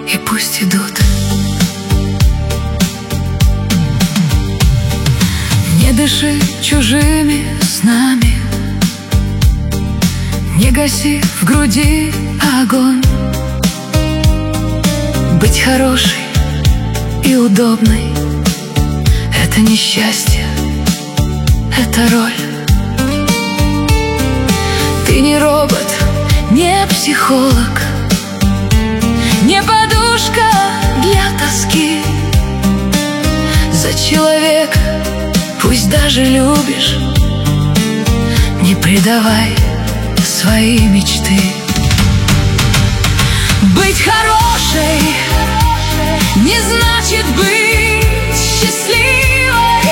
и пусть идут. Не дыши чужими снами, не гаси в груди огонь. Быть хорошей и удобной — это не счастье, это роль. Ты не робот, не психолог, не подушка для тоски. За человека, пусть даже любишь, не предавай свои мечты. Быть хорошей не значит быть счастливой.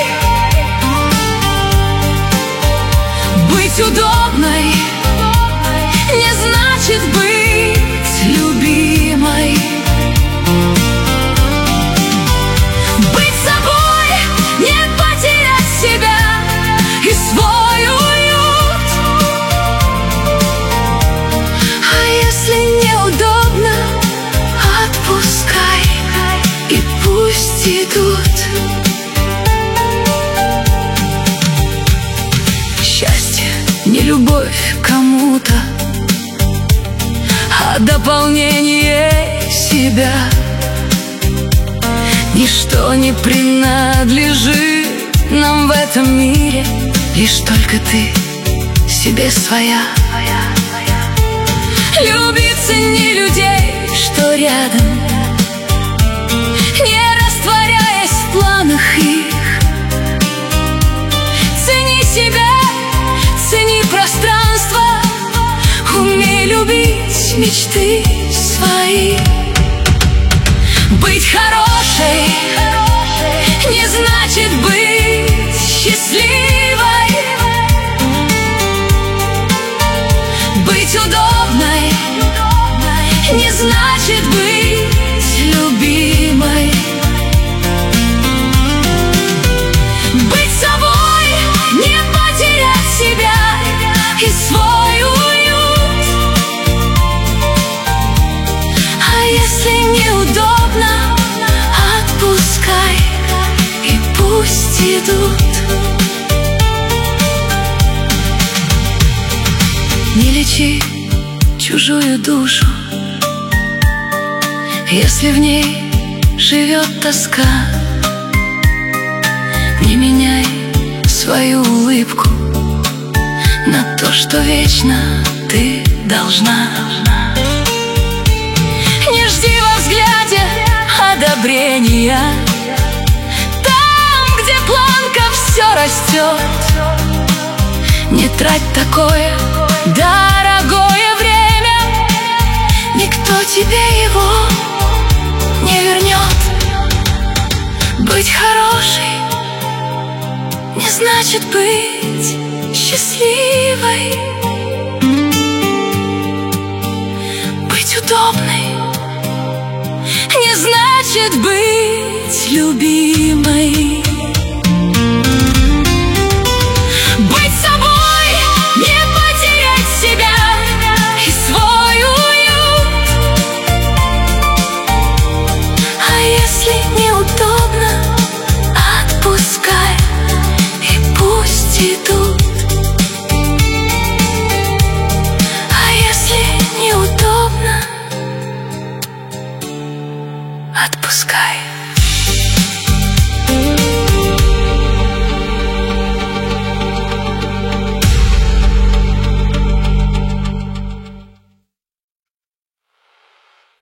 Быть удобной не значит быть любимой. Быть собой, не потерять себя и свой уют. А если неудобно, отпускай и пусть идут. Счастье не любовь к кому-то, а дополнение себя. Ничто не принадлежит нам в этом мире, лишь только ты себе своя. Люби, цени людей, что рядом, не растворяясь в планах их. Цени себя, цени пространство, умей любить мечты свои. Быть хорошей не значит быть счастливой. Быть удобной не значит быть любимой. Быть собой, не потерять себя и свой уют. А если неудобно, отпускай и пусть идут. Не лечи чужую душу, если в ней живет тоска. Не меняй свою улыбку на то, что вечно ты должна. Не жди во взгляде одобрения там, где планка все растет. Не трать такое дорогое время, никто тебе его не вернет. Быть хорошей не значит быть счастливой. Быть удобной не значит быть любимой. Быть собой, не потерять себя и свой уют. А если неудобно, отпускай и пусть идут. А если неудобно, отпускай.